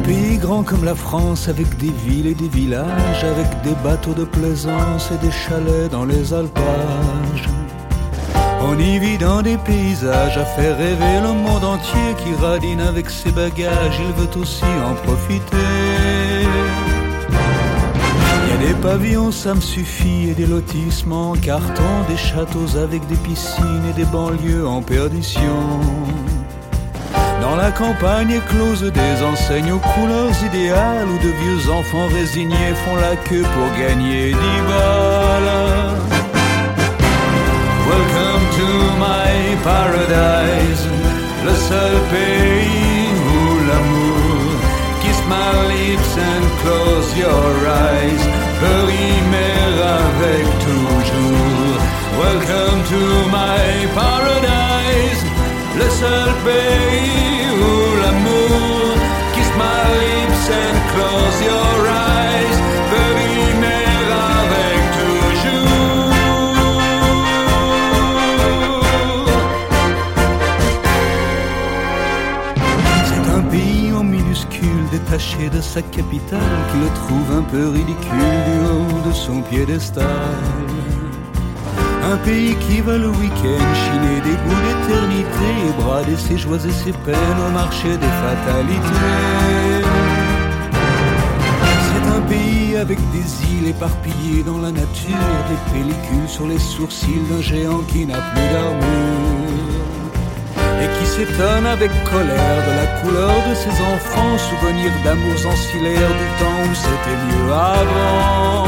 pays grand comme la France, avec des villes et des villages, avec des bateaux de plaisance et des chalets dans les alpages. On y vit dans des paysages à faire rêver le monde entier qui radine avec ses bagages, il veut aussi en profiter. Il y a des pavillons, ça me suffit, et des lotissements en carton, des châteaux avec des piscines et des banlieues en perdition. Dans la campagne éclose des enseignes aux couleurs idéales, où de vieux enfants résignés font la queue pour gagner 10 balles. Welcome to my paradise, le seul pays où l'amour kiss my lips and close your eyes peut rimer avec toujours. Welcome to my paradise, le seul pays où l'amour kiss my lips and close your eyes peut rimer avec toujours. C'est un pays en minuscule détaché de sa capitale qui le trouve un peu ridicule du haut de son piédestal. Un pays qui va le week-end chiner des bouts d'éternité et brader ses joies et ses peines au marché des fatalités. C'est un pays avec des îles éparpillées dans la nature, des pellicules sur les sourcils d'un géant qui n'a plus d'armure et qui s'étonne avec colère de la couleur de ses enfants, souvenir d'amours ancillaires du temps où c'était mieux avant.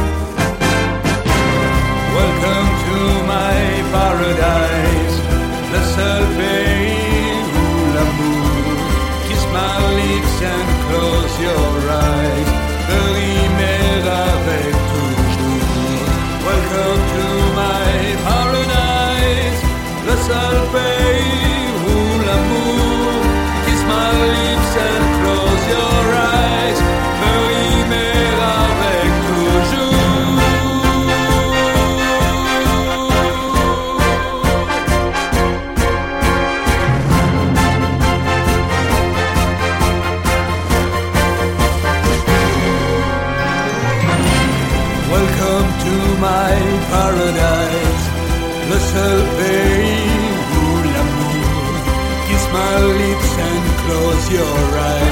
Welcome to my paradise, le seul pays où l'amour kiss my lips and close your eyes peut rimer avec toujours. Welcome to my paradise, le seul pays où l'amour kiss my lips and close your eyes peut rimer avec toujours. Welcome to my paradise, le seul pays où l'amour kiss my lips and close your eyes.